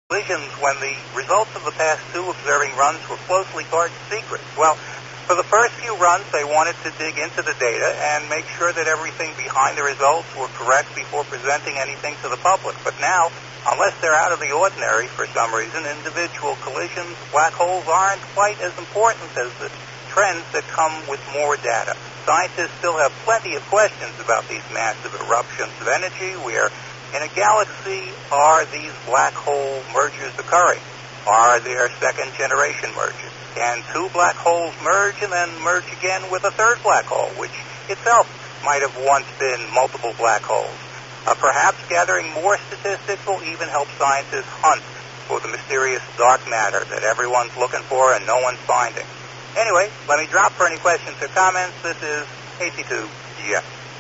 collisions when the results of the past two observing runs were closely guarded secrets. Well, for the first few runs, they wanted to dig into the data and make sure that everything behind the results were correct before presenting anything to the public. But now, unless they're out of the ordinary for some reason, individual collisions, black holes aren't quite as important as the trends that come with more data. Scientists still have plenty of questions about these massive eruptions of energy. Where in a galaxy are these black hole mergers occurring? Are there second-generation mergers? Can two black holes merge and then merge again with a third black hole, which itself might have once been multiple black holes? Perhaps gathering more statistics will even help scientists hunt for the mysterious dark matter that everyone's looking for and no one's finding. Anyway, let me drop for any questions or comments. This is AC2GS.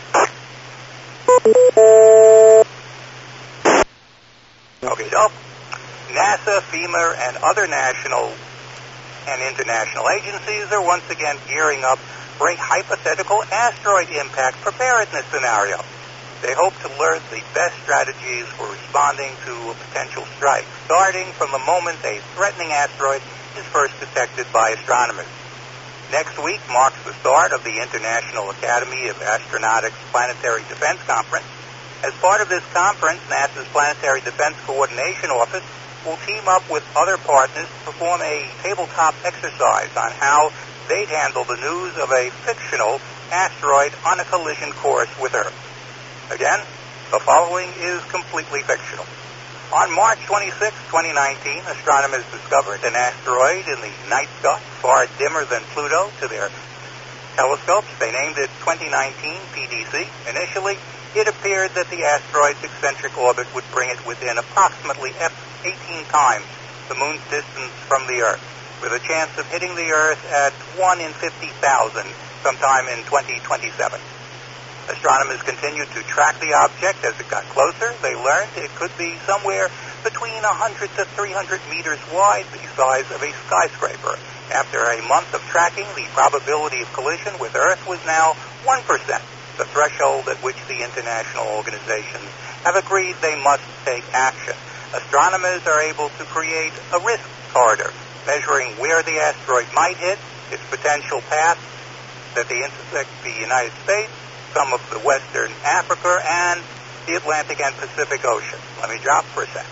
Okay, so NASA, FEMA, and other national and international agencies are once again gearing up for a hypothetical asteroid impact preparedness scenario. They hope to learn the best strategies for responding to a potential strike, starting from the moment a threatening asteroid is first detected by astronomers. Next week marks the start of the International Academy of Astronautics Planetary Defense Conference. As part of this conference, NASA's Planetary Defense Coordination Office will team up with other partners to perform a tabletop exercise on how they'd handle the news of a fictional asteroid on a collision course with Earth. Again, the following is completely fictional. On March 26, 2019, astronomers discovered an asteroid in the night sky far dimmer than Pluto to their telescopes. They named it 2019 PDC. Initially, it appeared that the asteroid's eccentric orbit would bring it within approximately 18 times the moon's distance from the Earth, with a chance of hitting the Earth at 1 in 50,000 sometime in 2027. Astronomers continued to track the object as it got closer. They learned it could be somewhere between 100 to 300 meters wide, the size of a skyscraper. After a month of tracking, the probability of collision with Earth was now 1%, the threshold at which the international organizations have agreed they must take action. Astronomers are able to create a risk corridor, measuring where the asteroid might hit, its potential path that they intersect the United States, some of the Western Africa, and the Atlantic and Pacific Ocean. Let me drop for a sec.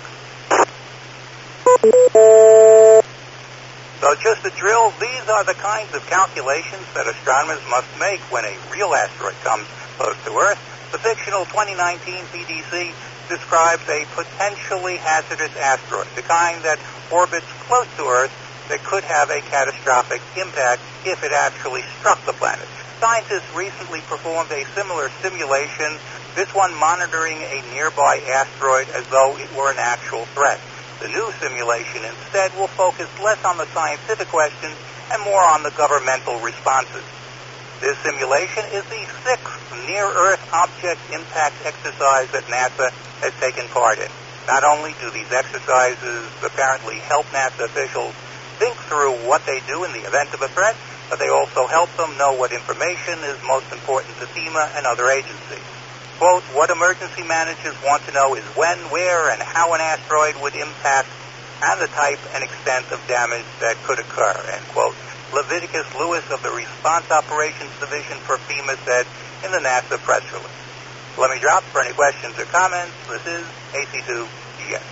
So just to drill, these are the kinds of calculations that astronomers must make when a real asteroid comes close to Earth. The fictional 2019 PDC describes a potentially hazardous asteroid, the kind that orbits close to Earth that could have a catastrophic impact if it actually struck the planet. Scientists recently performed a similar simulation, this one monitoring a nearby asteroid as though it were an actual threat. The new simulation instead will focus less on the scientific questions and more on the governmental responses. This simulation is the sixth near-Earth object impact exercise that NASA has taken part in. Not only do these exercises apparently help NASA officials think through what they do in the event of a threat, but they also help them know what information is most important to FEMA and other agencies. Quote, what emergency managers want to know is when, where, and how an asteroid would impact and the type and extent of damage that could occur, end quote. Leviticus Lewis of the Response Operations Division for FEMA said in the NASA press release. Let me drop for any questions or comments. This is AC2GS.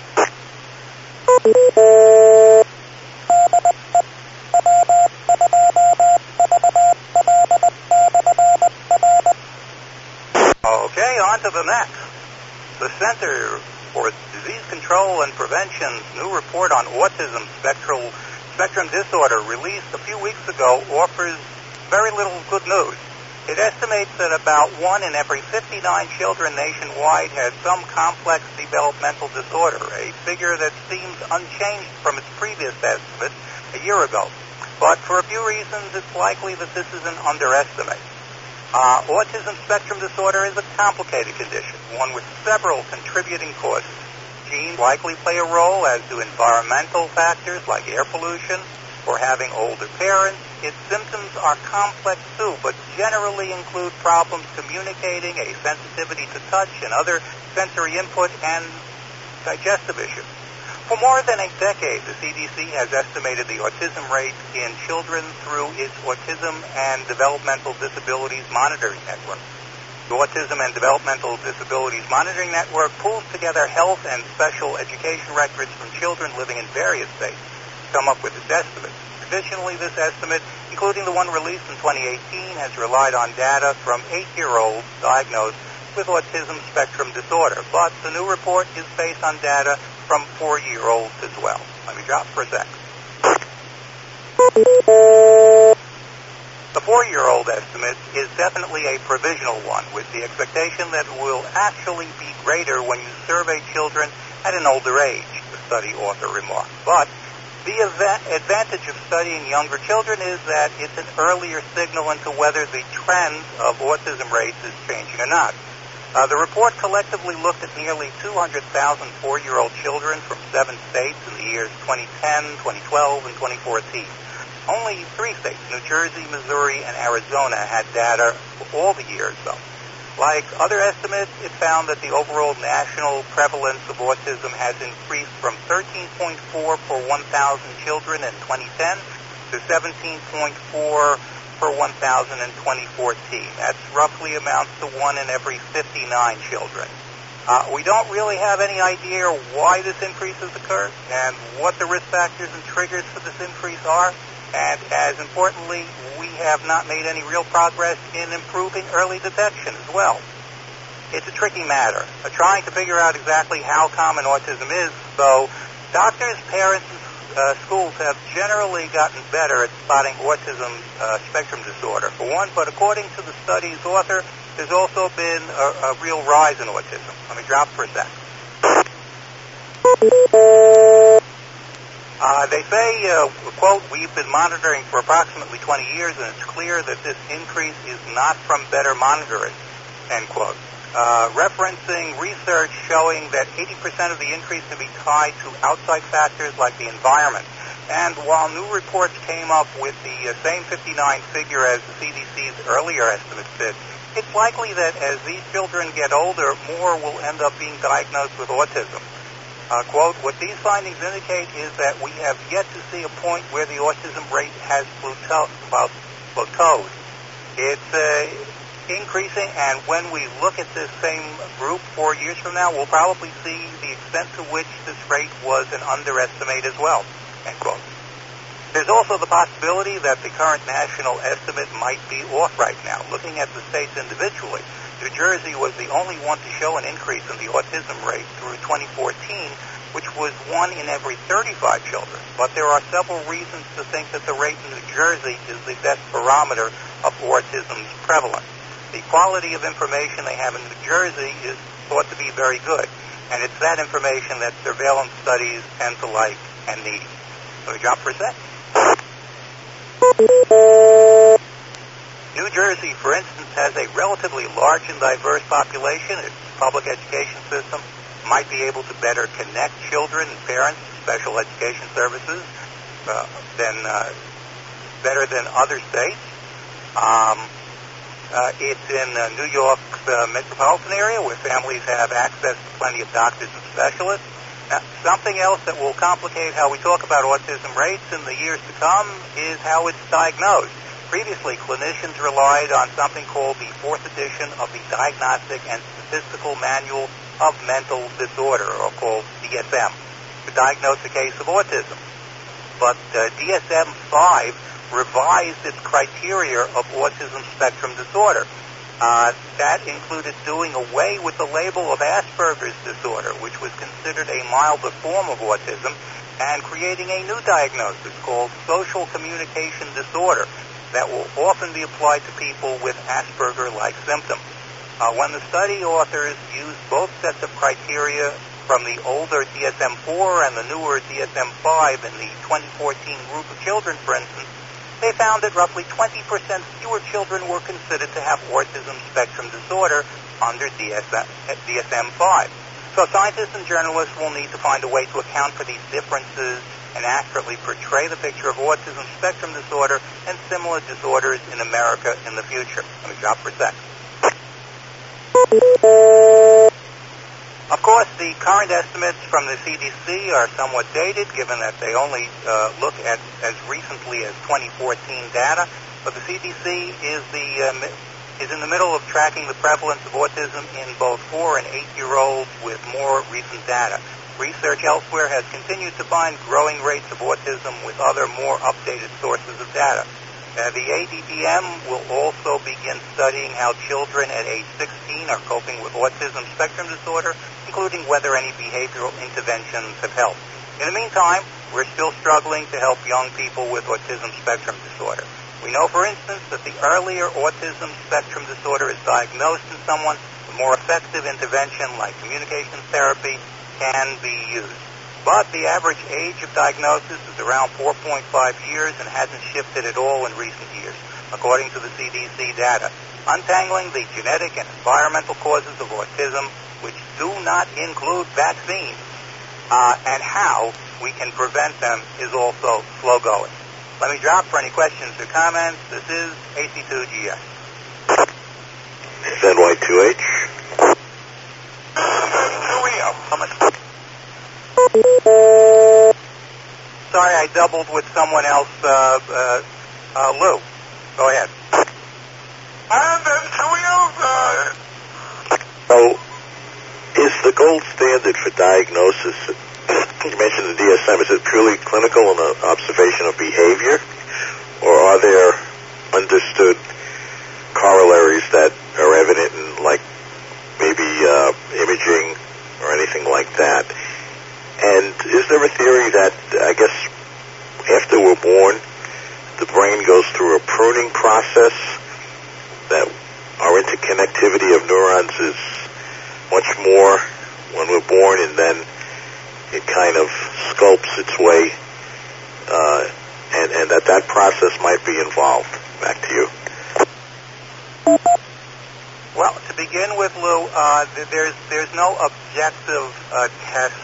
Okay, on to the next. The Center for Disease Control and Prevention's new report on autism spectrum disorder released a few weeks ago offers very little good news. It estimates that about 1 in every 59 children nationwide has some complex developmental disorder, a figure that seems unchanged from its previous estimate a year ago. But for a few reasons, it's likely that this is an underestimate. Autism spectrum disorder is a complicated condition, one with several contributing causes. Genes likely play a role, as do environmental factors like air pollution or having older parents. Its symptoms are complex too, but generally include problems communicating, a sensitivity to touch and other sensory input, and digestive issues. For more than a decade, the CDC has estimated the autism rate in children through its Autism and Developmental Disabilities Monitoring Network. The Autism and Developmental Disabilities Monitoring Network pulls together health and special education records from children living in various states to come up with its estimate. Traditionally, this estimate, including the one released in 2018, has relied on data from 8-year-olds diagnosed with autism spectrum disorder, but the new report is based on data from 4-year-olds as well. Let me drop for a sec. The 4-year-old estimate is definitely a provisional one, with the expectation that it will actually be greater when you survey children at an older age, the study author remarked. But the advantage of studying younger children is that it's an earlier signal into whether the trend of autism rates is changing or not. The report collectively looked at nearly 200,000 4-year-old children from 7 states in the years 2010, 2012, and 2014. Only 3 states, New Jersey, Missouri, and Arizona, had data for all the years, though. Like other estimates, it found that the overall national prevalence of autism has increased from 13.4 per 1,000 children in 2010 to 17.4 per 1,000 in 2014. That's roughly amounts to 1 in every 59 children. We don't really have any idea why this increase has occurred and what the risk factors and triggers for this increase are. And as importantly, we have not made any real progress in improving early detection as well. It's a tricky matter, trying to figure out exactly how common autism is, though doctors, parents, and schools have generally gotten better at spotting autism spectrum disorder, for one, but according to the study's author, there's also been a real rise in autism. Let me drop for a sec. They say, quote, "We've been monitoring for approximately 20 years, and it's clear that this increase is not from better monitoring," end quote. Referencing research showing that 80% of the increase can be tied to outside factors like the environment. And while new reports came up with the same 59 figure as the CDC's earlier estimates did, it's likely that as these children get older, more will end up being diagnosed with autism. Quote, "What these findings indicate is that we have yet to see a point where the autism rate has plateaued. It's increasing, and when we look at this same group 4 years from now, we'll probably see the extent to which this rate was an underestimate as well," end quote. There's also the possibility that the current national estimate might be off right now. Looking at the states individually, New Jersey was the only one to show an increase in the autism rate through 2014, which was 1 in every 35 children. But there are several reasons to think that the rate in New Jersey is the best barometer of autism's prevalence. The quality of information they have in New Jersey is thought to be very good, and it's that information that surveillance studies tend to like and need. Let me drop for a sec. New Jersey, for instance, has a relatively large and diverse population. Its public education system might be able to better connect children and parents to special education services better than other states. It's in New York's metropolitan area where families have access to plenty of doctors and specialists. Now, something else that will complicate how we talk about autism rates in the years to come is how it's diagnosed. Previously, clinicians relied on something called the 4th edition of the Diagnostic and Statistical Manual of Mental Disorder, or called DSM, to diagnose a case of autism. But DSM-5 revised its criteria of autism spectrum disorder. That included doing away with the label of Asperger's disorder, which was considered a milder form of autism, and creating a new diagnosis called social communication disorder that will often be applied to people with Asperger-like symptoms. When the study authors used both sets of criteria from the older DSM-4 and the newer DSM-5 in the 2014 group of children, for instance, they found that roughly 20% fewer children were considered to have autism spectrum disorder under DSM-5. So scientists and journalists will need to find a way to account for these differences and accurately portray the picture of autism spectrum disorder and similar disorders in America in the future. Let me drop for a sec. Of course, the current estimates from the CDC are somewhat dated, given that they only look at as recently as 2014 data. But the CDC is in the middle of tracking the prevalence of autism in both 4- and 8-year-olds with more recent data. Research elsewhere has continued to find growing rates of autism with other more updated sources of data. The ADDM will also begin studying how children at age 16 are coping with autism spectrum disorder, including whether any behavioral interventions have helped. In the meantime, we're still struggling to help young people with autism spectrum disorder. We know, for instance, that the earlier autism spectrum disorder is diagnosed in someone, the more effective intervention like communication therapy can be used. But the average age of diagnosis is around 4.5 years and hasn't shifted at all in recent years, according to the CDC data. Untangling the genetic and environmental causes of autism, which do not include vaccines, and how we can prevent them is also slow going. Let me drop for any questions or comments. This is AC2GS. NY2H. How much? Sorry, I doubled with someone else. Lou, go ahead. So, is the gold standard for diagnosis, you mentioned the DSM, is it purely clinical and an observation of behavior, or are there understood corollaries that are evident in, like, maybe imaging or anything like that? And is there a theory that, I guess, after we're born, the brain goes through a pruning process, that our interconnectivity of neurons is much more when we're born, and then it kind of sculpts its way, and that process might be involved? Back to you. Well, to begin with, Lou, there's no objective test.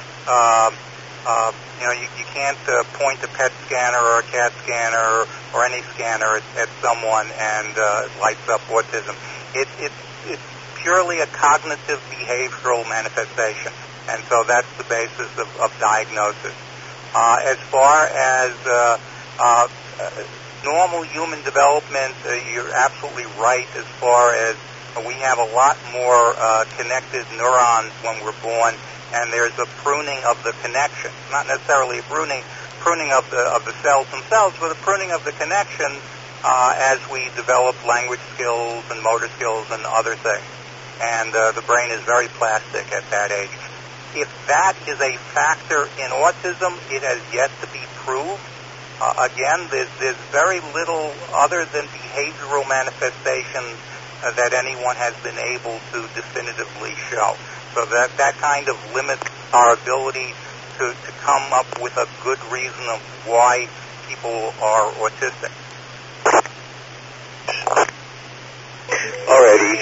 You can't point a PET scanner or a CAT scanner or any scanner at someone and lights up autism. It's purely a cognitive behavioral manifestation, and so that's the basis of diagnosis. As far as normal human development, you're absolutely right as far as we have a lot more connected neurons when we're born, and there's a pruning of the connection. Not necessarily a pruning of the cells themselves, but a pruning of the connection as we develop language skills and motor skills and other things. And the brain is very plastic at that age. If that is a factor in autism, it has yet to be proved. Again, there's very little other than behavioral manifestations that anyone has been able to definitively show. So that kind of limits our ability to come up with a good reason of why people are autistic. Alrighty.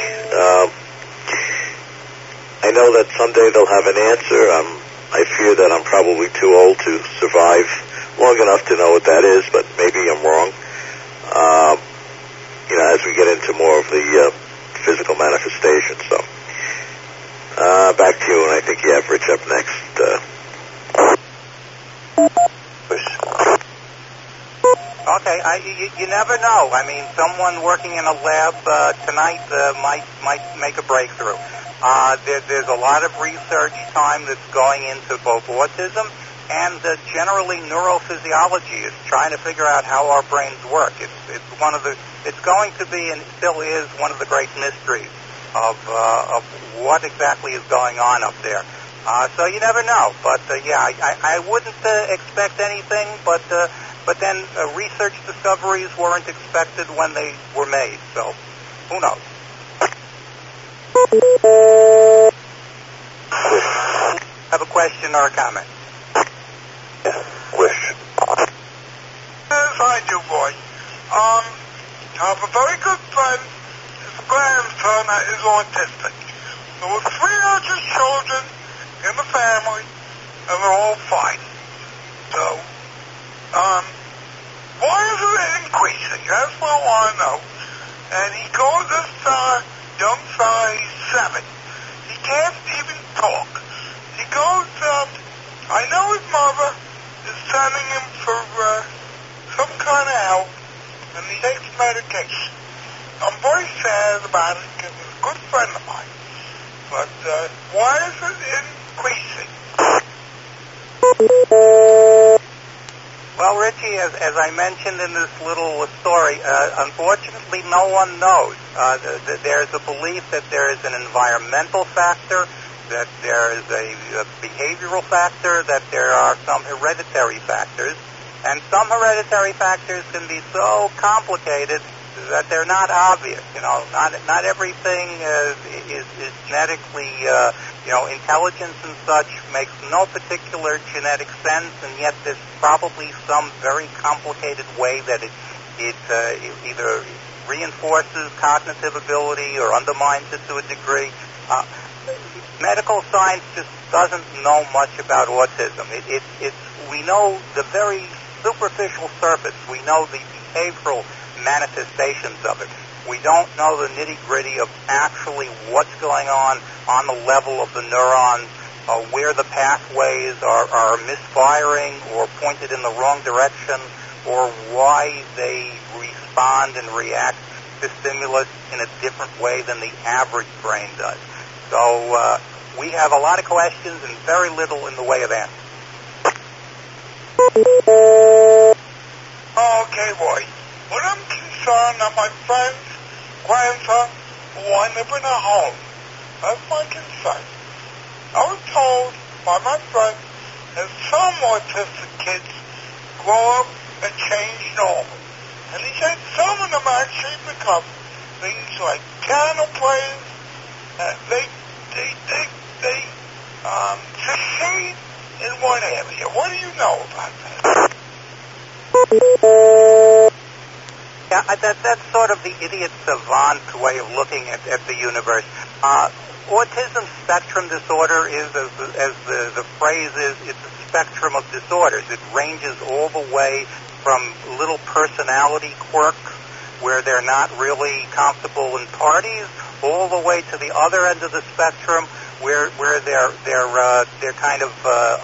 I know that someday they'll have an answer. I fear that I'm probably too old to survive long enough to know what that is, but maybe I'm wrong. As we get into more of the physical manifestations. So, back to you, and I think you have Rich up next. Okay, you never know. I mean, someone working in a lab tonight might make a breakthrough. There's a lot of research time that's going into both autism and generally neurophysiology, is trying to figure out how our brains work. It's going to be and still is one of the great mysteries of what exactly is going on up there. So you never know. But I wouldn't expect anything. But then research discoveries weren't expected when they were made. So who knows? Have a question or a comment? Wish. Yes, I do, boy. I have a very good friend. His grandson is autistic. There were 300 children in the family, and they're all fine. So, why is it increasing? That's what I want to know. And he goes, this young fella, he's 7. He can't even talk. he goes, I know his mother is sending him for some kind of help, and he takes medication. I'm very sad about it because he's a good friend of mine. But why is it increasing? Well, Richie, as I mentioned in this little story, unfortunately no one knows. There's a belief that there is an environmental factor, that there is a behavioral factor, that there are some hereditary factors. And some hereditary factors can be so complicated that they're not obvious. You know, not everything is genetically, intelligence and such makes no particular genetic sense, and yet there's probably some very complicated way that it either reinforces cognitive ability or undermines it to a degree. Medical science just doesn't know much about autism. We know the very superficial surface. We know the behavioral manifestations of it. We don't know the nitty-gritty of actually what's going on the level of the neurons, where the pathways are misfiring or pointed in the wrong direction, or why they respond and react to stimulus in a different way than the average brain does. So we have a lot of questions and very little in the way of answers. Okay, boy. What I'm concerned that my friend's grandson will wind up in a home. That's my concern. I was told by my friend that some autistic kids grow up and change normal. And he said some of them actually become things like piano players. They succeed in one area. What do you know about that? Yeah, that's sort of the idiot savant way of looking at the universe. Autism spectrum disorder is, as the phrase is, it's a spectrum of disorders. It ranges all the way from little personality quirks where they're not really comfortable in parties, all the way to the other end of the spectrum where they're kind of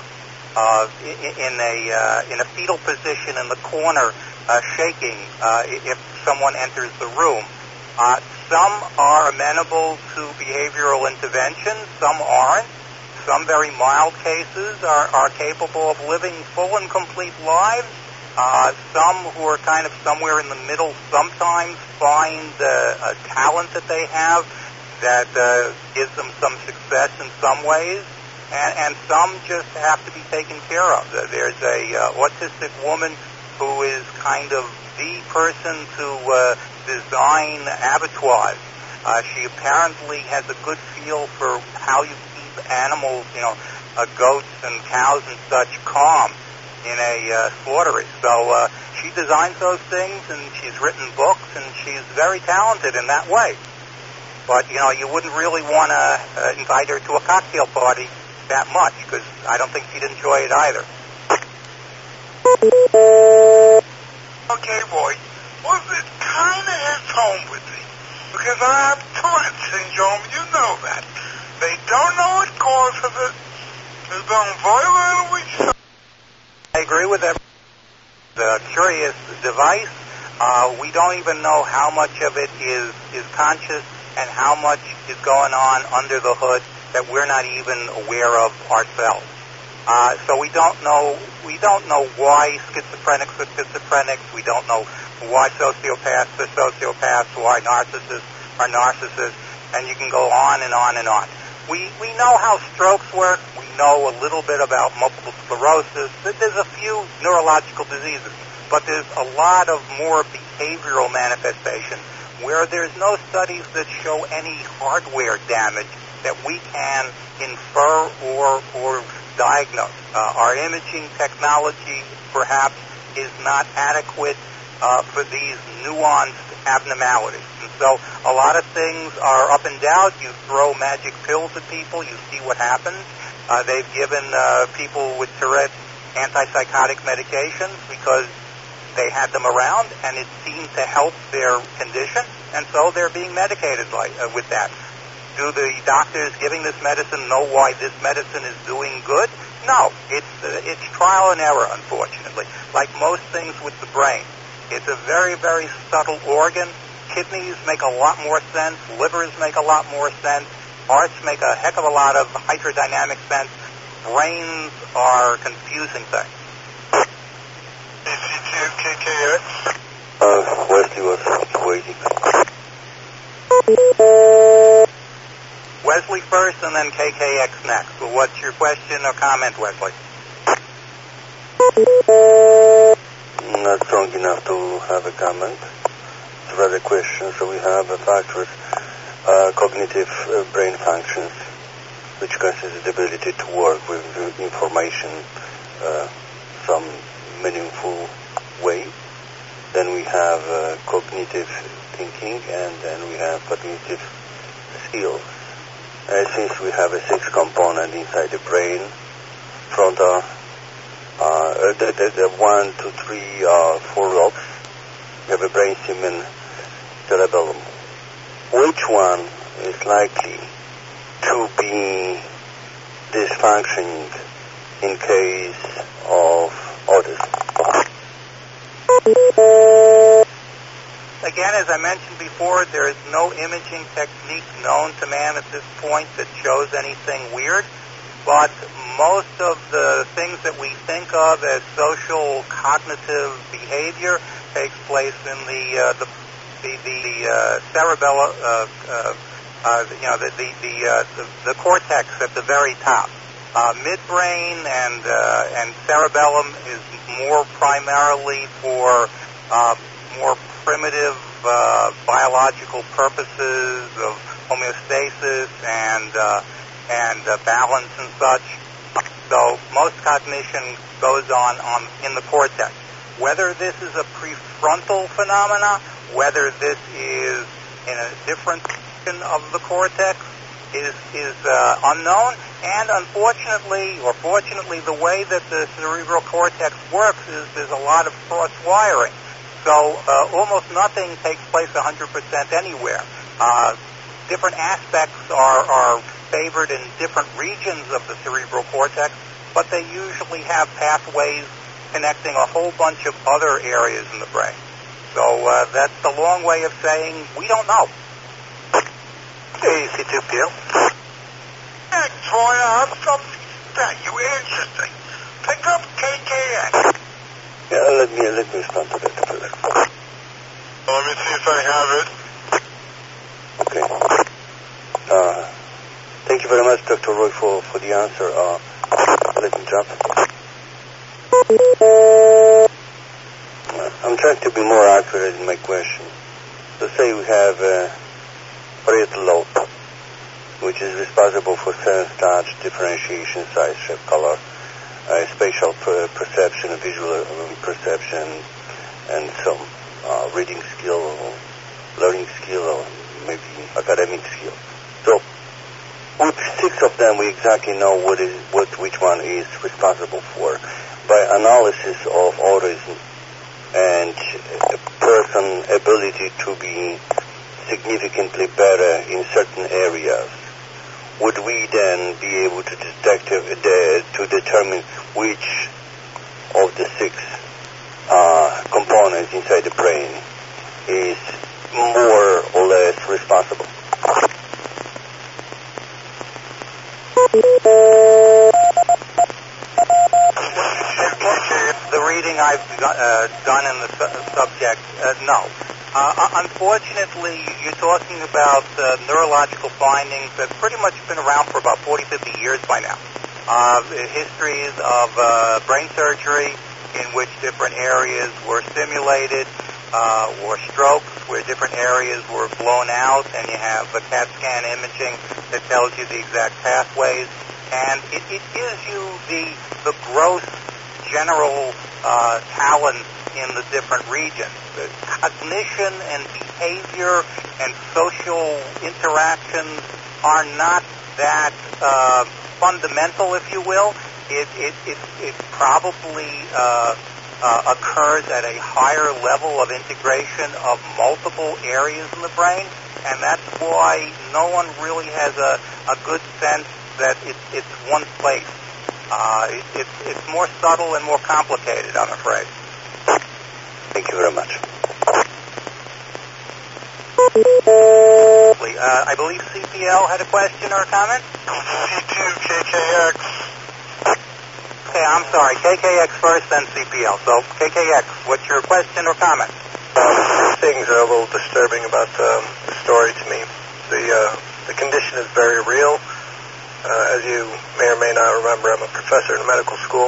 in a fetal position in the corner, shaking if someone enters the room. Some are amenable to behavioral intervention, some aren't. Some very mild cases are capable of living full and complete lives. Some who are kind of somewhere in the middle sometimes find a talent that they have that gives them some success in some ways, and some just have to be taken care of. There's a autistic woman who is kind of the person to design abattoirs. She apparently has a good feel for how you keep animals, goats and cows and such, calm in a slaughtery. So she designs those things, and she's written books, and she's very talented in that way. But, you wouldn't really want to invite her to a cocktail party that much, because I don't think she'd enjoy it either. Okay, boy. Well, it kind of hits home with me, because I have Tourette syndrome. You know that. They don't know what causes it. There's been very little research. I agree with that. The curious device, we don't even know how much of it is conscious and how much is going on under the hood that we're not even aware of ourselves. So we don't know why schizophrenics are schizophrenics. We don't know why sociopaths are sociopaths, why narcissists are narcissists, and you can go on and on and on. We know how strokes work. We know a little bit about multiple sclerosis. There's a few neurological diseases, but there's a lot of more behavioral manifestations where there's no studies that show any hardware damage that we can infer or diagnose. Our imaging technology, perhaps, is not adequate for these nuanced abnormalities. And so a lot of things are up and down. You throw magic pills at people, you see what happens. They've given people with Tourette antipsychotic medications because they had them around, and it seemed to help their condition, and so they're being medicated with that. Do the doctors giving this medicine know why this medicine is doing good? No. It's trial and error, unfortunately. Like most things with the brain. It's a very, very subtle organ. Kidneys make a lot more sense. Livers make a lot more sense. Hearts make a heck of a lot of hydrodynamic sense. Brains are confusing things. KKX? Wesley was waiting. Wesley first and then KKX next. Well, what's your question or comment, Wesley? Not strong enough to have a comment. It's rather a question. So we have factors, cognitive brain functions, which consists the ability to work with information some meaningful way. Then we have cognitive thinking, and then we have cognitive skills. Since we have a 6 component inside the brain, frontal, the 1, 2, 3, 4 lobes, we have a brainstem and cerebellum. Which one is likely to be dysfunctioning in case of autism? Again, as I mentioned before, there is no imaging technique known to man at this point that shows anything weird, but most of the things that we think of as social cognitive behavior takes place in the cerebellum, the cortex at the very top. Midbrain and cerebellum is more primarily for more primitive biological purposes of homeostasis and balance and such. So most cognition goes on in the cortex. Whether this is a prefrontal phenomena, whether this is in a different section of the cortex, is unknown. And unfortunately, or fortunately, the way that the cerebral cortex works is there's a lot of cross wiring. So almost nothing takes place 100% anywhere. Different aspects are favored in different regions of the cerebral cortex, but they usually have pathways connecting a whole bunch of other areas in the brain. So that's the long way of saying we don't know. AC2PL. Troy, I have something that you interesting. Pick up KKX. Yeah, let me respond to that first. Let me see if I have it. Okay. Thank you very much, Dr. Roy, for the answer. Let me jump. I'm trying to be more accurate in my question. So say we have a parietal lobe, which is responsible for sense, touch, differentiation, size, shape, color, spatial perception, visual perception, and some reading skill, learning skill, or maybe academic skill. So with 6 of them, we exactly know which one is responsible for. By analysis of autism and a person's ability to be significantly better in certain areas, would we then be able to to determine which of the 6 components inside the brain is more or less responsible? The reading I've done in the subject, no. Unfortunately, you're talking about neurological findings that's pretty much been around for about 40, 50 years by now. Histories of brain surgery in which different areas were stimulated, or strokes where different areas were blown out, and you have a CAT scan imaging that tells you the exact pathways. And it gives you the gross general talent in the different regions. The cognition and behavior and social interactions are not that fundamental, if you will. It probably occurs at a higher level of integration of multiple areas in the brain, and that's why no one really has a good sense that it's one place. It's more subtle and more complicated, I'm afraid. Thank you very much. I believe CPL had a question or a comment? C2KKX. Okay, I'm sorry. KKX first, then CPL. So, KKX, what's your question or comment? Things are a little disturbing about the story to me. The condition is very real. As you may or may not remember, I'm a professor in medical school.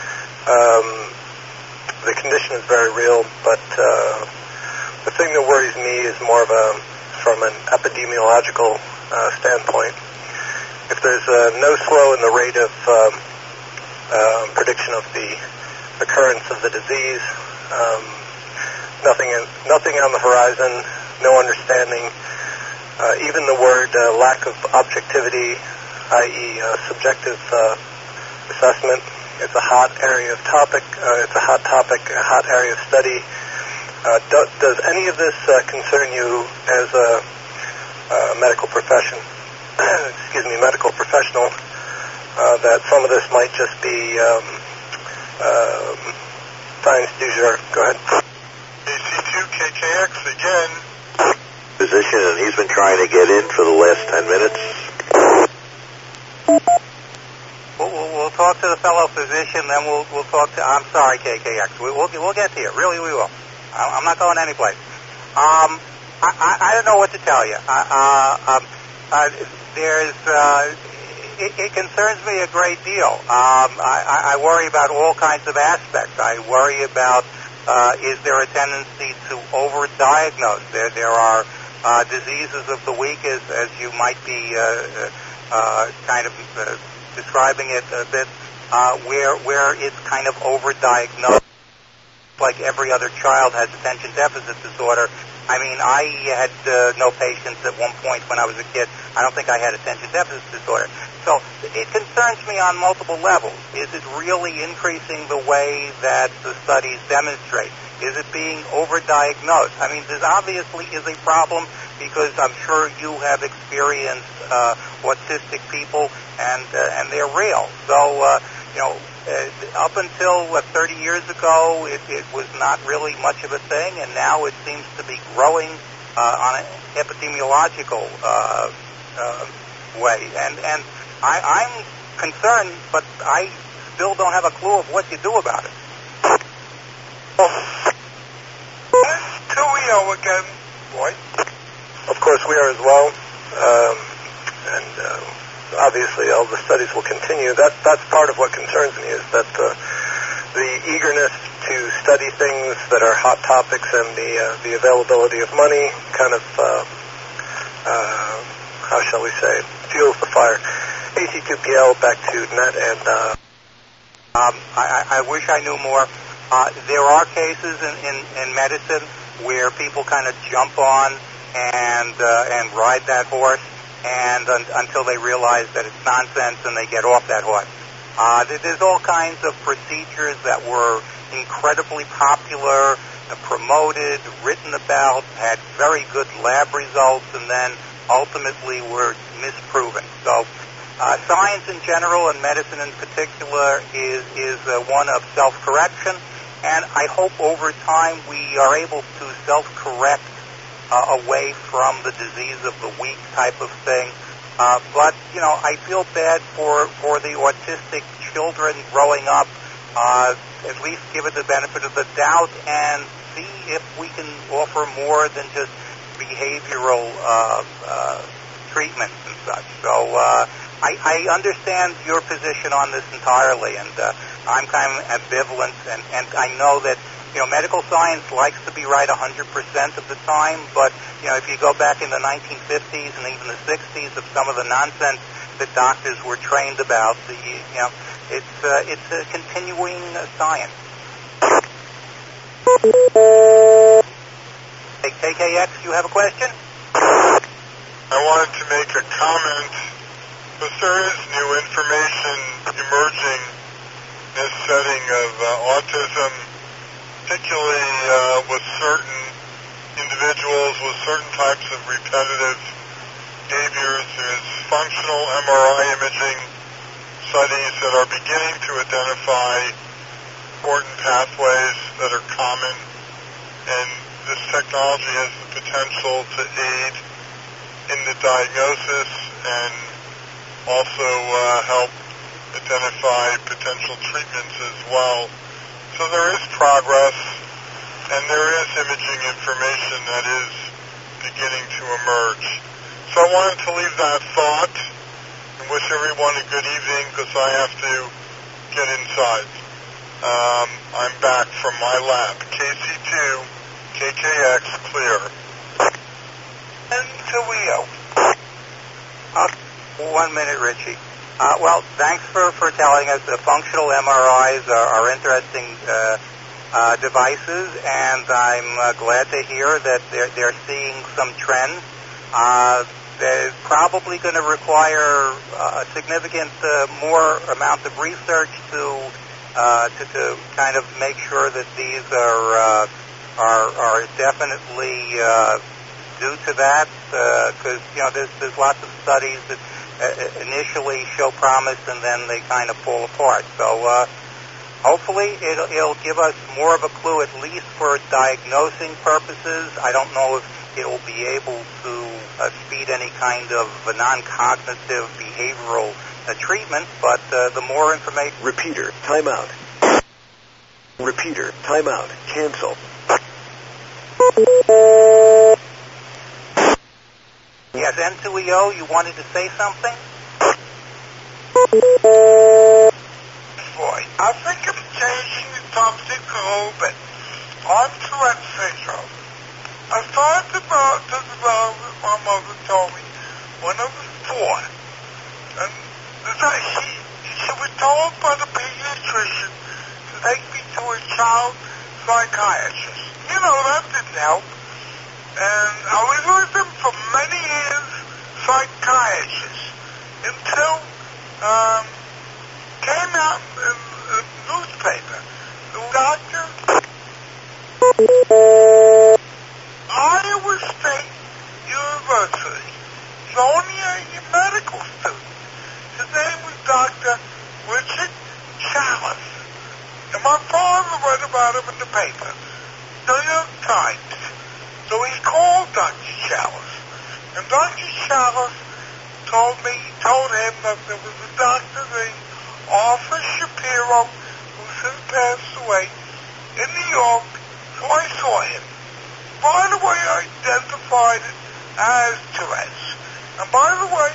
The condition is very real, but the thing that worries me is more of from an epidemiological standpoint. If there's no slow in the rate of prediction of the occurrence of the disease, nothing on the horizon, no understanding, even the word lack of objectivity, i.e. Subjective assessment. It's a hot area of topic. It's a hot topic, a hot area of study. Does any of this concern you as a medical profession? Medical professional? That some of this might just be science du jour. Go ahead. AC2KKX again. Physician, and he's been trying to get in for the last 10 minutes. We'll talk to the fellow physician, then we'll talk to. I'm sorry, KKX. We'll get to you. Really, we will. I'm not going anyplace. I don't know what to tell you. It concerns me a great deal. I worry about all kinds of aspects. I worry about is there a tendency to overdiagnose? There are diseases of the weak, as you might be kind of describing it a bit, where it's kind of overdiagnosed. Like every other child has attention deficit disorder. I mean, I had no patience at one point when I was a kid. I don't think I had attention deficit disorder. So it concerns me on multiple levels. Is it really increasing the way that the studies demonstrate? Is it being overdiagnosed? I mean, there obviously is a problem because I'm sure you have experienced autistic people, and they're real. So, up until 30 years ago, it was not really much of a thing, and now it seems to be growing on an epidemiological way. And I'm concerned, but I still don't have a clue of what you do about it. Tulio again, boy. Of course, we are as well, and obviously all the studies will continue. That's part of what concerns me, is that the eagerness to study things that are hot topics and the availability of money kind of, how shall we say, fuels the fire. AC2PL, back to Net, and I wish I knew more. There are cases in medicine where people kind of jump on and ride that horse, and until they realize that it's nonsense and they get off that horse. There's all kinds of procedures that were incredibly popular, promoted, written about, had very good lab results, and then ultimately were misproven. So science in general and medicine in particular is one of self-correction, and I hope over time we are able to self-correct away from the disease of the weak type of thing. But, I feel bad for the autistic children growing up. At least give it the benefit of the doubt and see if we can offer more than just behavioral treatments and such. So I understand your position on this entirely, and I'm kind of ambivalent, and I know that medical science likes to be right 100% of the time, but, if you go back in the 1950s and even the 60s of some of the nonsense that doctors were trained about, it's a continuing science. Hey, KKX, you have a question? I wanted to make a comment, because there is new information emerging in this setting of autism, particularly with certain individuals with certain types of repetitive behaviors. There's functional MRI imaging studies that are beginning to identify important pathways that are common, and this technology has the potential to aid in the diagnosis and also help identify potential treatments as well. So there is progress, and there is imaging information that is beginning to emerge. So I wanted to leave that thought and wish everyone a good evening because I have to get inside. I'm back from my lab. KC2, KKX, clear. And to Leo. 1 minute, Richie. Well, thanks for telling us. The functional MRIs are interesting devices, and I'm glad to hear that they're seeing some trends. They're probably going to require a significant more amount of research to kind of make sure that these are definitely due to that, because there's lots of studies that initially show promise and then they kind of fall apart. So hopefully it'll give us more of a clue, at least for diagnosing purposes. I don't know if it'll be able to speed any kind of non-cognitive behavioral treatment, but the more information... Repeater, timeout. Repeater, timeout. Cancel. Yes, N2EO, you wanted to say something? Boy, I think I'm changing the topic a little bit. On Tourette syndrome. I started to develop it, my mother told me, when I was 4. And she was told by the pediatrician to take me to a child psychiatrist. That didn't help. And I was with him for many years, psychiatrist, until came out in the newspaper. The doctor, Iowa State University, he's only a medical student. His name was Dr. Richard Chalice. And my father read about him in the paper, New York Times. So he called Dr. Chalice. And Dr. Chalice told him that there was a doctor named Arthur Shapiro, who since passed away, in New York. So I saw him. By the way, I identified it as Tourette's. And by the way,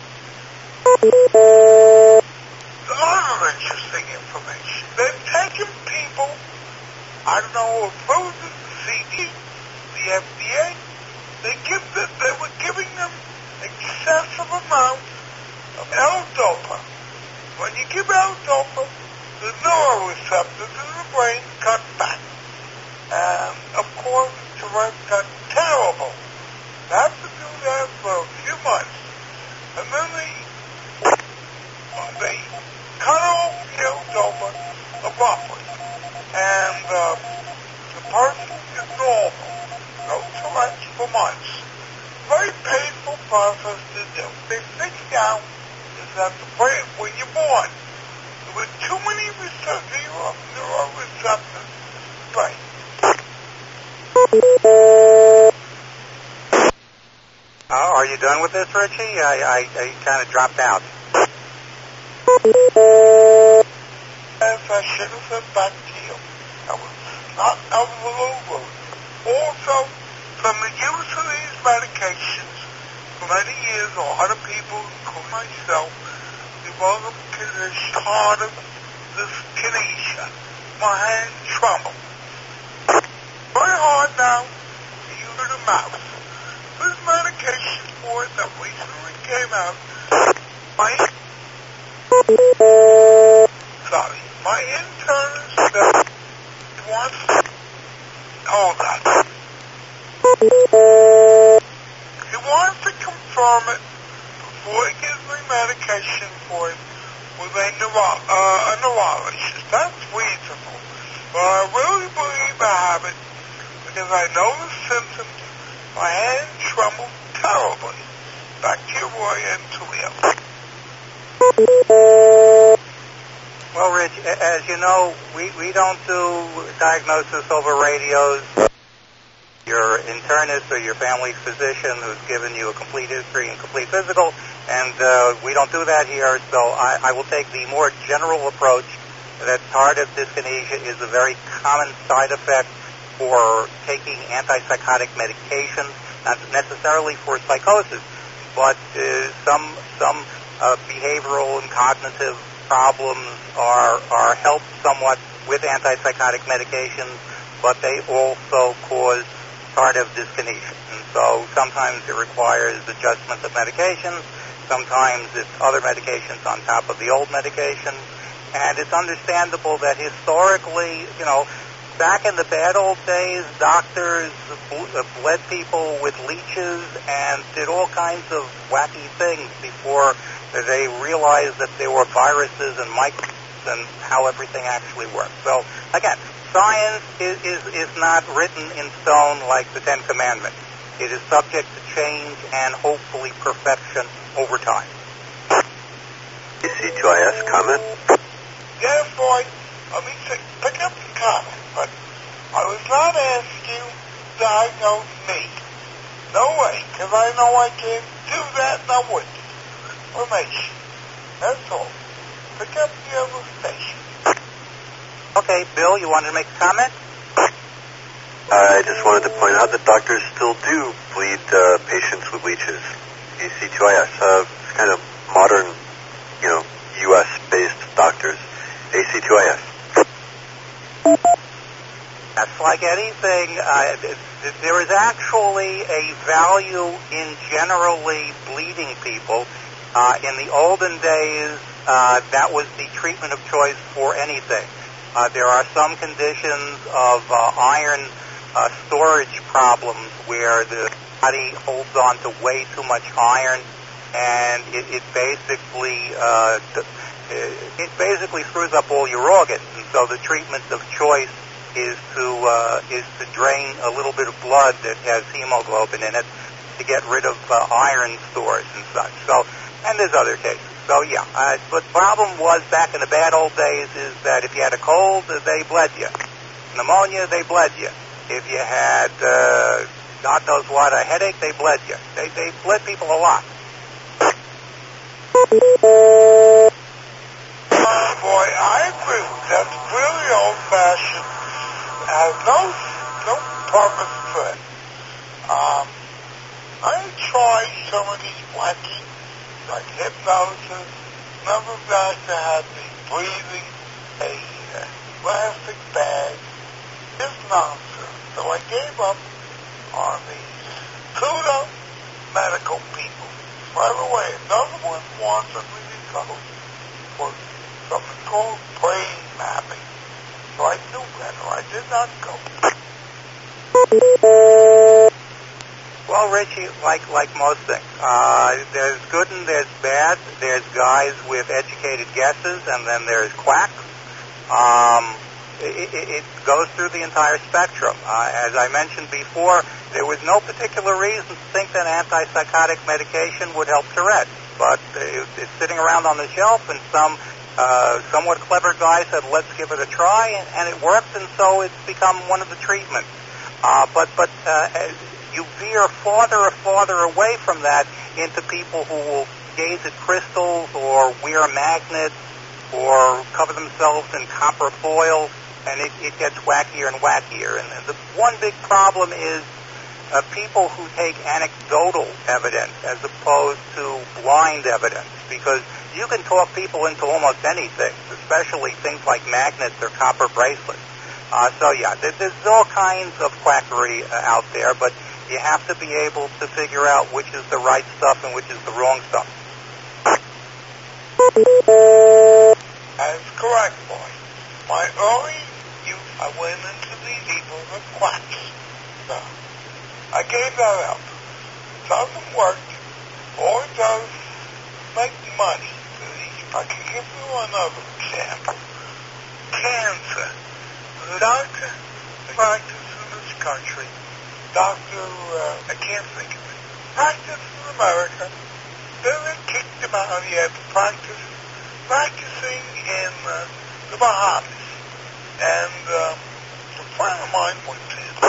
the other interesting information. They've taken people, I don't know if it was the CD, the FDA, they were giving them excessive amounts of L-Dopa. When you give L-Dopa, the neuroreceptors in the brain cut back. And, of course, Tourette's got terrible. They have to do that for a few months. And then they cut off the L-Dopa abruptly. And the person is normal. No Tourette's for months. Very painful process to do. They figured out is that the brain, when you're born, there were too many neuroreceptors in the brain. Are you done with this, Richie? I kind of dropped out. As I should have said back to you. I was a little rude. Also, from the use of these medications, for many years, a lot of people, including myself, developed condition hard of dyskinesia. My hands tremble. Very hard now to use the mouse. There's medication for it that recently came out. My intern said he wants to hold that. He wants to confirm it before he gives me medication for it with a neurologist. That's reasonable. But I really believe I have it because I know the symptoms. My hands tremble terribly. Back to you, Roy and Tulio. Well, Rich, as you know, we don't do diagnosis over radios. Your internist or your family physician who's given you a complete history and complete physical, and we don't do that here, so I will take the more general approach that tardive dyskinesia is a very common side effect for taking antipsychotic medications, not necessarily for psychosis, but some behavioral and cognitive problems are helped somewhat with antipsychotic medications, but they also cause tardive dyskinesia. And so sometimes it requires adjustment of medications, sometimes it's other medications on top of the old medication, and it's understandable that historically, back in the bad old days, doctors bled people with leeches and did all kinds of wacky things before they realized that there were viruses and microbes and how everything actually works. So, again, science is not written in stone like the Ten Commandments. It is subject to change and hopefully perfection over time. AC2IS comment? Yeah, boy, let me pick up the comment, but I was not asking you to diagnose me. No way, because I know I can't do that, and I wouldn't. Information. That's all. Pick up the other station. Okay, Bill, you wanted to make a comment? I just wanted to point out that doctors still do bleed patients with leeches. AC2IS. It's kind of modern, U.S.-based doctors. AC2IS. That's like anything. There is actually a value in generally bleeding people. In the olden days, that was the treatment of choice for anything. There are some conditions of iron storage problems where the body holds on to way too much iron, and it basically screws up all your organs. And so the treatment of choice is to drain a little bit of blood that has hemoglobin in it to get rid of iron stores and such. So, and there's other cases. So yeah, but the problem was back in the bad old days is that if you had a cold, they bled you. Pneumonia, they bled you. If you had God knows what, a headache, they bled you. They bled people a lot. Boy, I agree. That's really old-fashioned. Has no purpose to it. I tried some of these wacky, like hypnosis. Number of guys that had me breathing a plastic bag. It's nonsense. So I gave up on these pseudo-medical people. By the way, another one wants me to go for something called brain mapping. So I knew better. I did not go. Well, Richie, like most things, there's good and there's bad. There's guys with educated guesses, and then there's quacks. It goes through the entire spectrum. As I mentioned before, there was no particular reason to think that antipsychotic medication would help Tourette, but it's sitting around on the shelf, and some somewhat clever guy said, let's give it a try, and it worked, and so it's become one of the treatments. But you veer farther and farther away from that into people who will gaze at crystals or wear magnets or cover themselves in copper foil, and it gets wackier and wackier. And the one big problem is people who take anecdotal evidence as opposed to blind evidence, because you can talk people into almost anything, especially things like magnets or copper bracelets. So yeah, there's all kinds of quackery out there, but you have to be able to figure out which is the right stuff and which is the wrong stuff. That's correct, boy. My early youth, I went into these people with quacks. So I gave that up. It doesn't work. All it does is make money. I can give you another example. Cancer. The doctor practices in this country. Doctor, I can't think of it. practiced in America. Then they kicked him out. He had to practicing in the Bahamas. And a friend of mine went to him.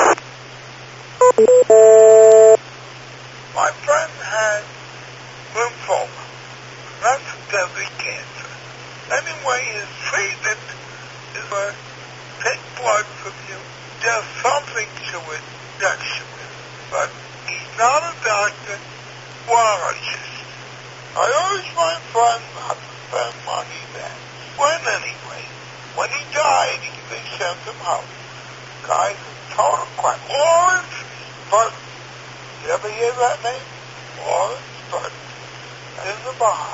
My friend had lymphoma. That's a deadly cancer. Anyway, his treatment is to take blood from you, just something to injection with. But he's not a doctor, biologist. I always find fun not to spend money there. When anyway, when he died, they sent him out. Guy's a total quack. Lawrence Burton. You ever hear that name? Lawrence Burton. In the Bahamas.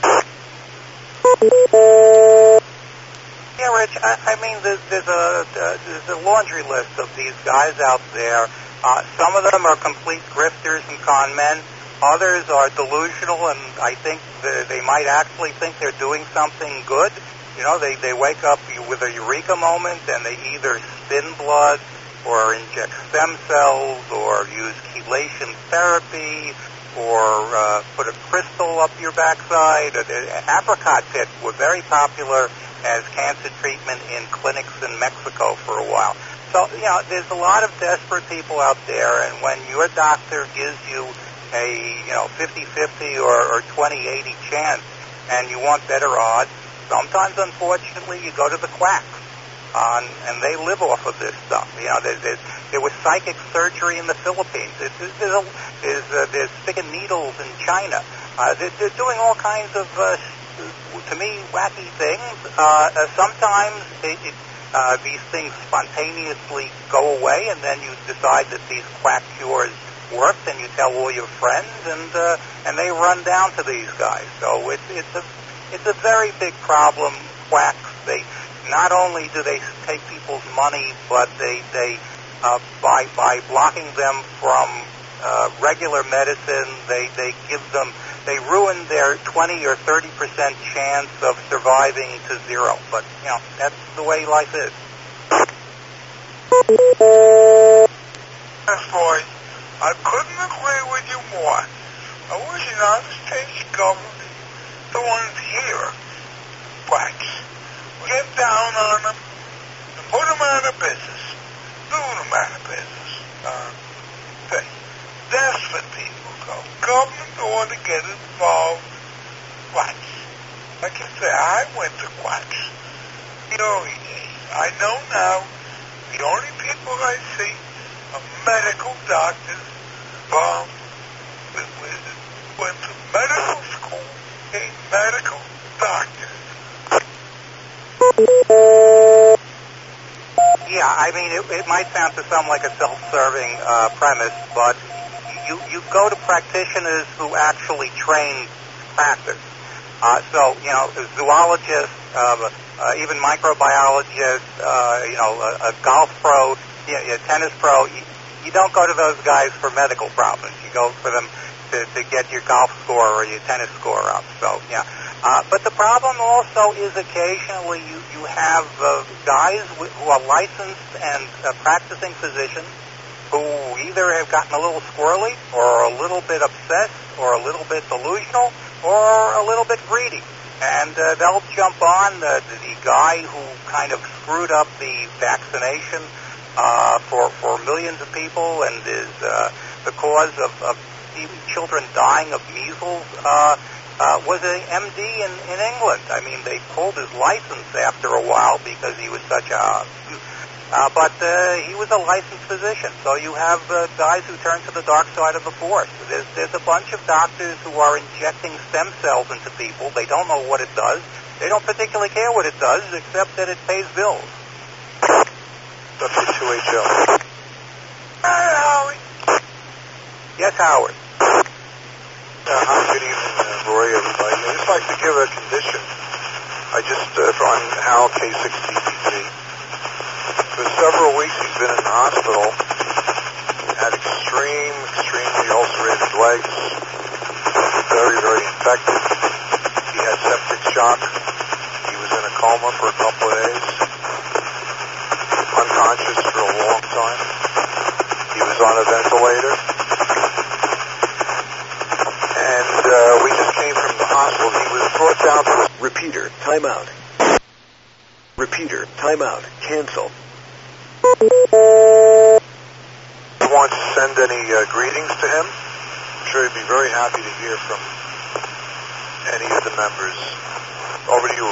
Yeah, Rich, I mean, there's a laundry list of these guys out there. Some of them are complete grifters and con men. Others are delusional, and I think they might actually think they're doing something good. You know, they wake up with a eureka moment, and they either spin blood or inject stem cells or use chelation therapy or put a crystal up your backside. Apricot pits were very popular as cancer treatment in clinics in Mexico for a while. So, you know, there's a lot of desperate people out there, and when your doctor gives you a, 50-50 or 20-80 chance and you want better odds, sometimes, unfortunately, you go to the quacks, and they live off of this stuff. You know, there was psychic surgery in the Philippines. There's sticking needles in China. They're doing all kinds of, to me, wacky things. Sometimes these things spontaneously go away, and then you decide that these quack cures worked, and you tell all your friends, and they run down to these guys. So it's a very big problem. Quacks, they not only do they take people's money, but they by blocking them from regular medicine, they ruin their 20 or 30% chance of surviving to zero. But that's the way life is. Yes, boy, I couldn't agree with you more. I wish the United States government, the ones here, quacks, get down on them and put them out of business. Do them out of business. Desperate people go. Government ought to get involved. Quacks. Like I say, I went to quacks. The early days. I know now the only people I see are medical doctors from went to medical school, became medical doctors. Yeah, I mean, it might sound to some like a self-serving premise, but you go to practitioners who actually train practice. So, zoologists, even microbiologists, a golf pro, a tennis pro, you don't go to those guys for medical problems. You go for them to get your golf score or your tennis score up. So, yeah. But the problem also is occasionally you have guys who are licensed and practicing physicians who either have gotten a little squirrely or a little bit obsessed or a little bit delusional or a little bit greedy. And they'll jump on the guy who kind of screwed up the vaccination for millions of people and is the cause of even children dying of measles, was an MD in England. I mean, they pulled his license after a while because he was such a... but he was a licensed physician. So you have guys who turn to the dark side of the force. There's a bunch of doctors who are injecting stem cells into people. They don't know what it does. They don't particularly care what it does, except that it pays bills. W2HL. Hi, Howie. Yes, Howard. Hi, good evening, Roy, everybody. I'd just like to give a condition. I just, on Hal K6TPC. For several weeks he's been in the hospital, had extremely ulcerated legs, very, very infected. He had septic shock. He was in a coma for a couple of days, unconscious for a long time. He was on a ventilator. hospital. He was brought down to the... Repeater, timeout. Repeater, timeout. Cancel. He wants to send any greetings to him. I'm sure he'd be very happy to hear from any of the members. Over to you,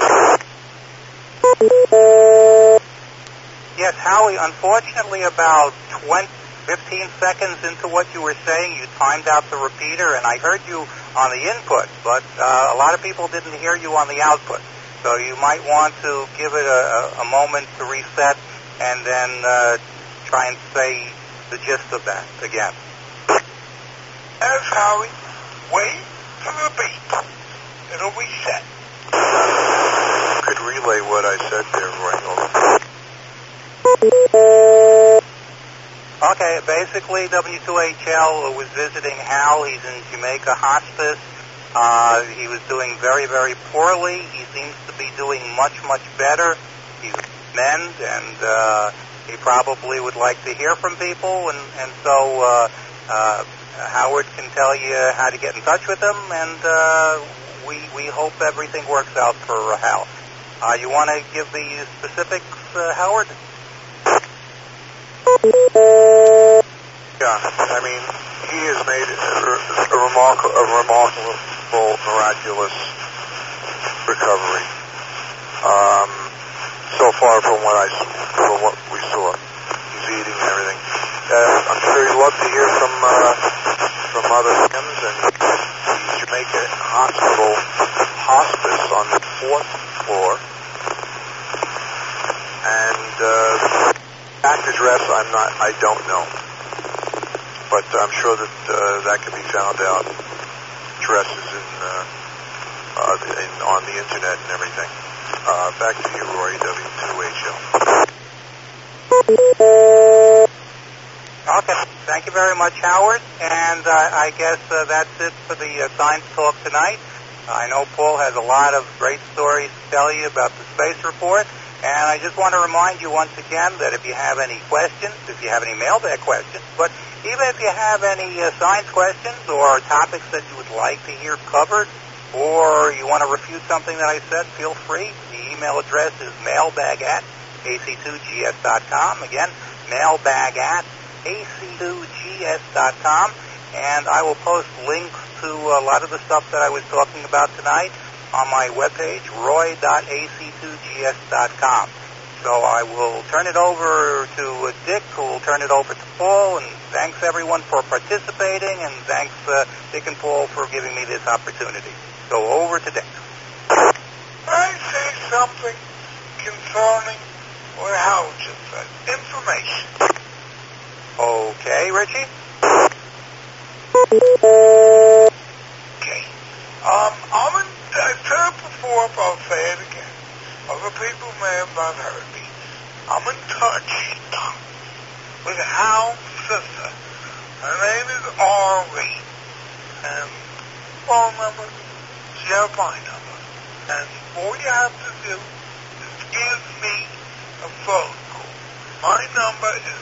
Roy. Yes, Howie, unfortunately about 15 seconds into what you were saying, you timed out the repeater, and I heard you on the input, but a lot of people didn't hear you on the output. So you might want to give it a moment to reset and then try and say the gist of that again. As Howie, wait for the beat. It'll reset. Could relay what I said there, Roy. Okay, basically W2HL was visiting Hal. He's in Jamaica Hospice. He was doing very, very poorly. He seems to be doing much, much better. He's mend, and he probably would like to hear from people, and so Howard can tell you how to get in touch with him, and we hope everything works out for Hal. You want to give the specifics, Howard? Yeah, I mean, he has made a remarkable, miraculous recovery. So far from what we saw, he's eating and everything. I'm sure he'd love to hear from other friends, and the Jamaica Hospital Hospice on the 4th floor. And exact address, I don't know, but I'm sure that that can be found out. Addresses on the internet and everything. Back to you, Roy, W2HL. Okay, thank you very much, Howard. And I guess that's it for the Science Talk tonight. I know Paul has a lot of great stories to tell you about the space report. And I just want to remind you once again that if you have any questions, if you have any mailbag questions, but even if you have any science questions or topics that you would like to hear covered, or you want to refute something that I said, feel free. The email address is mailbag@ac2gs.com. Again, mailbag@ac2gs.com. And I will post links to a lot of the stuff that I was talking about tonight on my webpage, roy.ac2gs.com. So I will turn it over to Dick, who will turn it over to Paul, and thanks everyone for participating, and thanks Dick and Paul for giving me this opportunity. So over to Dick. I say something concerning what Howard just said. Information. Okay, Richie? Okay. I've said it before, but I'll say it again. Other people may have not heard me. I'm in touch with Hal's sister. Her name is Ari. And phone number, she has my number. And all you have to do is give me a phone call. My number is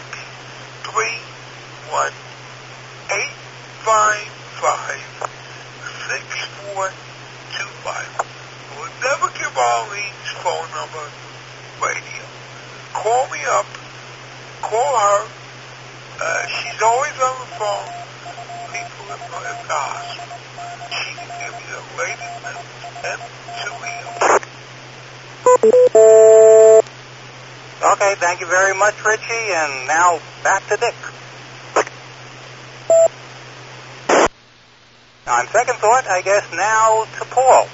631-855-6425. We'll never give Arlene's phone number radio. Call me up. Call her. She's always on the phone. People at the hospital. She can give you the latest news and to you. Okay, thank you very much, Richie, and now back to Dick. On second thought, I guess now to Paul.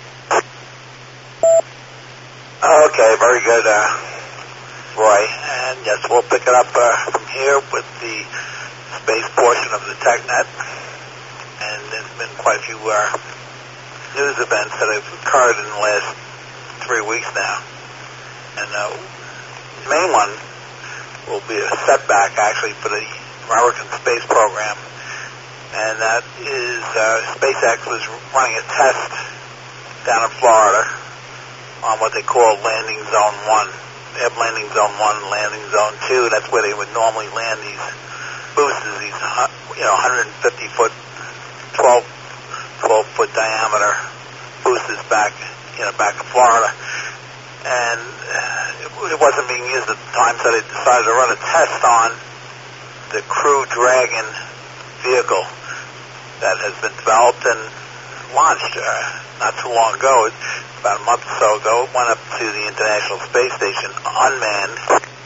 Okay, very good, Roy. And yes, we'll pick it up from here with the space portion of the TechNet. And there's been quite a few news events that have occurred in the last 3 weeks now. And the main one will be a setback, actually, for the American space program. And that is SpaceX was running a test down in Florida on what they call landing zone 1. They have landing zone 1, landing zone 2. That's where they would normally land these boosters, these 150-foot, 12 12-foot diameter boosters back in Florida. And it wasn't being used at the time, so they decided to run a test on the Crew Dragon vehicle that has been developed and launched not too long ago. About a month or so ago, it went up to the International Space Station unmanned.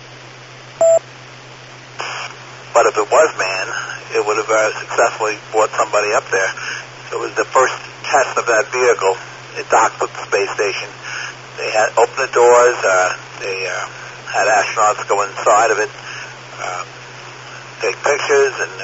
But if it was manned, it would have successfully brought somebody up there. So it was the first test of that vehicle. It docked with the space station. They had opened the doors. They had astronauts go inside of it, take pictures, and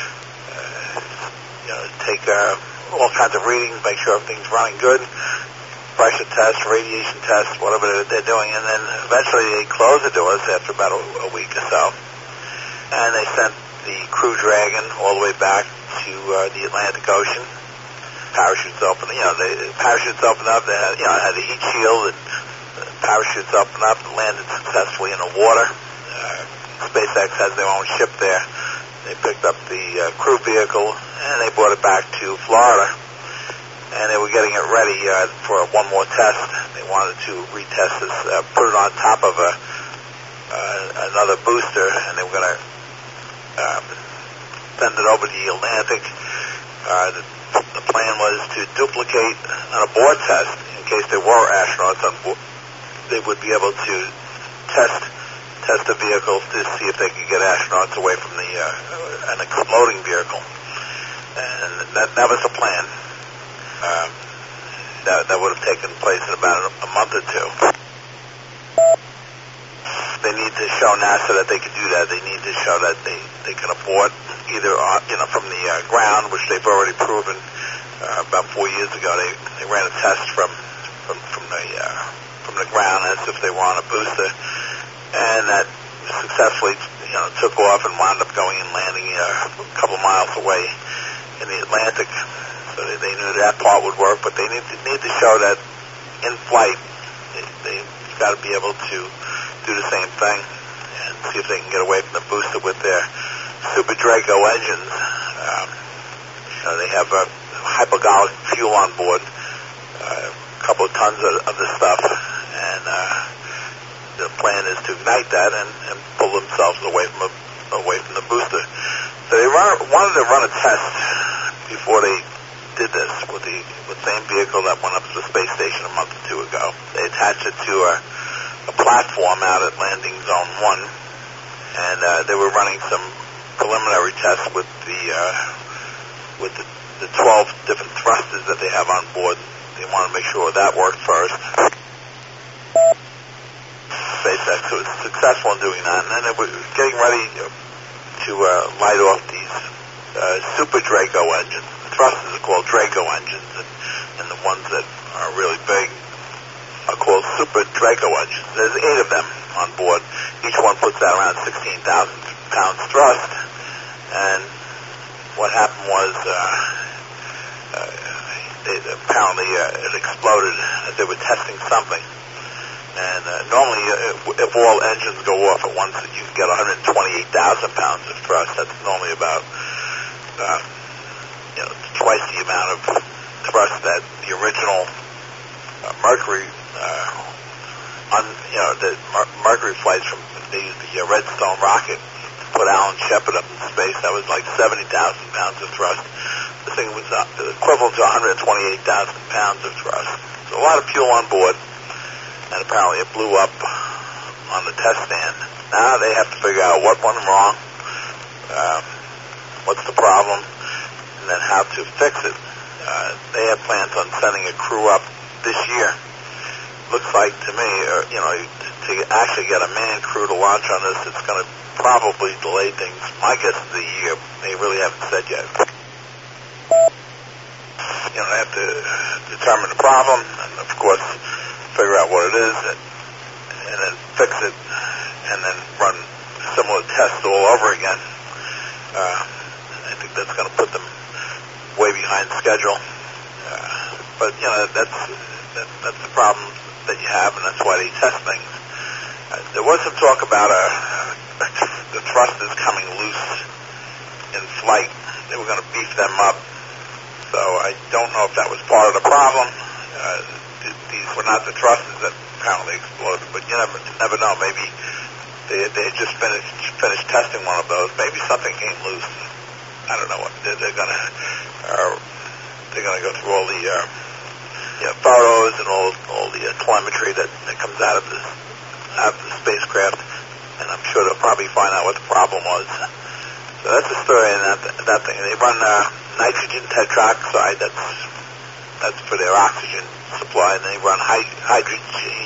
take all kinds of readings, make sure everything's running good, pressure test, radiation test, whatever they're doing, and then eventually they closed the doors after about a week or so, and they sent the Crew Dragon all the way back to the Atlantic Ocean. Parachutes open, the parachutes opened up. They had, had a heat shield, and the parachutes opened up and landed successfully in the water. SpaceX has their own ship there. They picked up the crew vehicle and they brought it back to Florida. And they were getting it ready for one more test. They wanted to retest this, put it on top of another booster, and they were going to send it over the Atlantic. The plan was to duplicate an abort test in case there were astronauts on board. They would be able to test the vehicle to see if they could get astronauts away from an exploding vehicle. And that was the plan. That would have taken place in about a month or two. They need to show NASA that they can do that. They need to show that they can abort either from the ground, which they've already proven about 4 years ago. They ran a test from the ground as if they were on a booster, and that successfully took off and wound up going and landing a couple miles away in the Atlantic. So they knew that part would work, but they need to show that in flight they've got to be able to do the same thing and see if they can get away from the booster with their Super Draco engines. They have a hypergolic fuel on board, a couple of tons of the stuff, and the plan is to ignite that and pull themselves away from the booster. So they wanted to run a test before they did this with the same vehicle that went up to the space station a month or two ago. They attached it to a platform out at Landing Zone 1, and they were running some preliminary tests with the 12 different thrusters that they have on board. They want to make sure that worked first. SpaceX was successful in doing that, and then they were getting ready to light off these Super Draco engines. The thrusters are called Draco engines, and the ones that are really big are called Super Draco engines. There's 8 of them on board. Each one puts out around 16,000 pounds thrust, and what happened was apparently it exploded as they were testing something. And normally, if all engines go off at once, you can get 128,000 pounds of thrust. That's normally about twice the amount of thrust that the original Mercury the Mercury flights from they used the Redstone rocket to put Alan Shepard up in space. That was like 70,000 pounds of thrust. The thing was equivalent to 128,000 pounds of thrust. So a lot of fuel on board, and apparently it blew up on the test stand. Now they have to figure out what went wrong, what's the problem, and then how to fix it. They have plans on sending a crew up this year. Looks like to me, to actually get a manned crew to launch on this, it's going to probably delay things. My guess is a year. They really haven't said yet. They have to determine the problem, and of course, figure out what it is, and then fix it, and then run similar tests all over again. I think that's going to put them way behind schedule. But that's the problem that you have, and that's why they test things. There was some talk about the thrusters coming loose in flight. They were going to beef them up. So I I don't know if that was part of the problem. These were not the thrusters that apparently exploded, but you never know. Maybe they had just finished testing one of those. Maybe something came loose. I don't know what they're gonna go through all the photos and all the telemetry that comes out of the spacecraft, and I'm sure they'll probably find out what the problem was. So that's the story in that thing. They run nitrogen tetroxide. That's for their oxygen supply, and they run hydrazine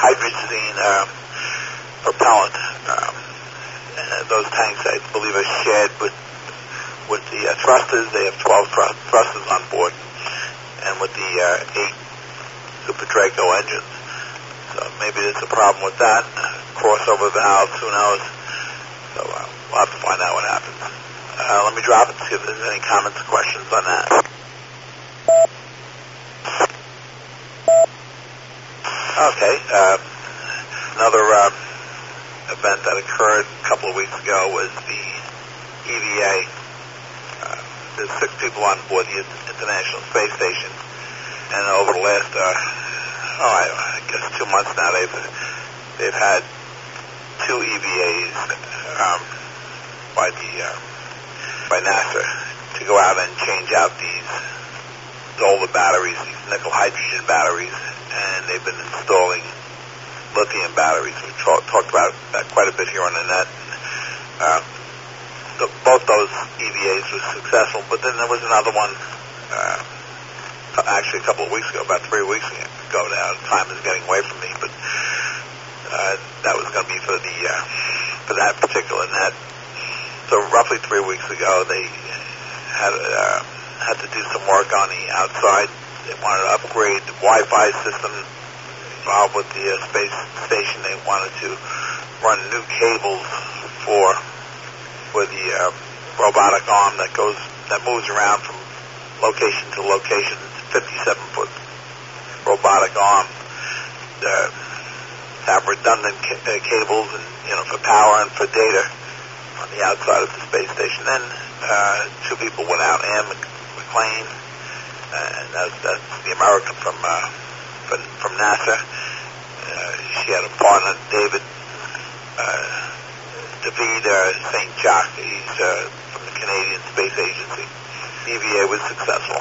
propellant. And those tanks, I believe, are shared with the thrusters. They have 12 thrusters on board, and with the 8 Super Draco engines. So maybe there's a problem with that. Crossover valves, who knows? So we'll have to find out what happens. Let me drop it to see if there's any comments or questions on that. Okay. Another event that occurred a couple of weeks ago was the EVA. There's 6 people on board the International Space Station, and over the last, I guess 2 months now, they've had 2 EVAs by NASA to go out and change out these older batteries, these nickel hydrogen batteries, and they've been installing lithium batteries. We've talked about that quite a bit here on the net. Both those EVAs were successful, but then there was another one, actually a couple of weeks ago, about 3 weeks ago now. Time is getting away from me, but that was going to be for that particular net. So roughly 3 weeks ago, they had to do some work on the outside. They wanted to upgrade the Wi-Fi system involved with the space station. They wanted to run new cables for the robotic arm that moves around from location to location. It's a 57-foot robotic arm. Have redundant cables and for power and for data on the outside of the space station. Then 2 people went out. Anne McLean, and that's the American from NASA. She had a partner, David David St. Jacques. He's from the Canadian Space Agency. EVA was successful.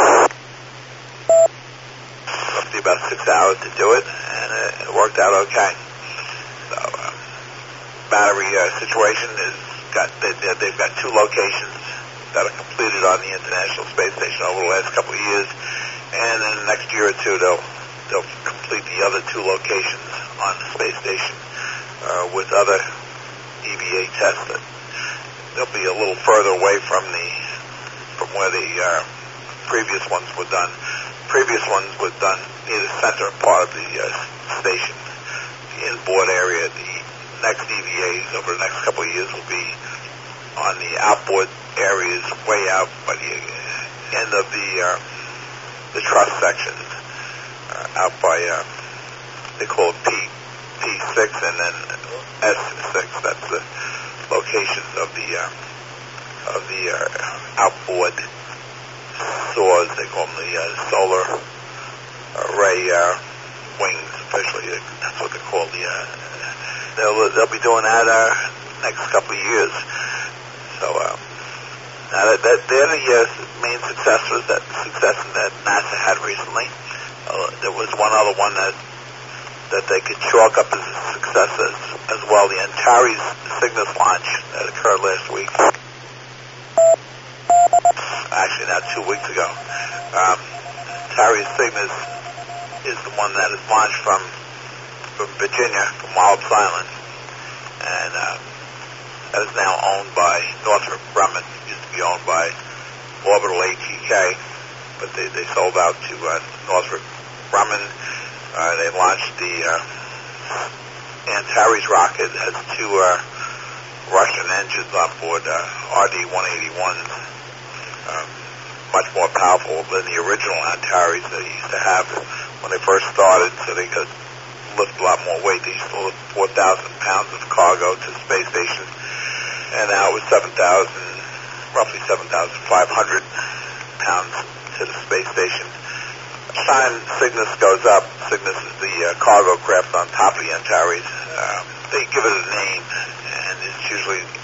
Roughly about 6 hours to do it, and it worked out okay. So, battery situation they've got 2 locations that are completed on the International Space Station over the last couple of years, and in the next year or 2 they'll complete the other 2 locations on the space station with other EVA tests. They'll be a little further away from where the previous ones were done. Previous ones were done near the center part of the station, the inboard area. The next EVAs over the next couple of years will be on the outboard areas, way out by the end of the truss sections, out by they call it P6 and then S6. That's the locations of the outboard saws. They call them the solar array wings. Officially, that's what they call they'll be doing that next couple of years. So now they're the main success that NASA had recently. There was one other one that they could chalk up as a success as well. The Antares Cygnus launch that occurred last week. Actually, now 2 weeks ago. Antares Cygnus is the one that is launched from Virginia, from Wallops Island, and that is now owned by Northrop Grumman. It used to be owned by Orbital ATK, but they sold out to Northrop Grumman. They launched the Antares rocket. It has 2 Russian engines on board, RD-181s, much more powerful than the original Antares they used to have when they first started, so they could lift a lot more weight. They used to lift 4,000 pounds of cargo to the space station, and now it was roughly 7,500 pounds to the space station. Sign Cygnus goes up. Cygnus is the cargo craft on top of the Antares. They give it a name, and it's usually